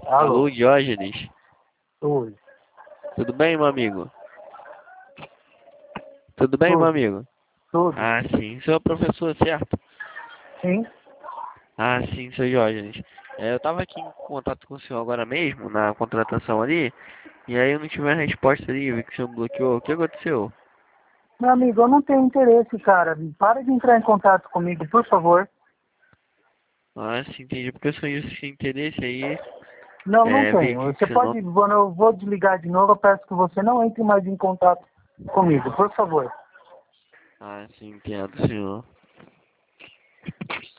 Alô? Alô, Diógenes. Oi. Tudo bem, meu amigo? Tudo bem, meu Tudo, amigo? tudo. Ah, sim. Sou professor, certo? Sim? Ah, sim, sou Diógenes. Eu tava aqui em contato com o senhor agora mesmo, na contratação ali, e aí eu não tive a resposta ali, vi que o senhor bloqueou. O que aconteceu? Meu amigo, eu não tenho interesse, cara. Para de entrar em contato comigo, por favor. Ah, sim, entendi. Porque o senhor disse interesse aí, Não, não vi tenho. aqui Você que seu pode, nome... quando eu vou desligar de novo, eu peço que você não entre mais em contato comigo, por favor. Ah, sim, entendo, senhor.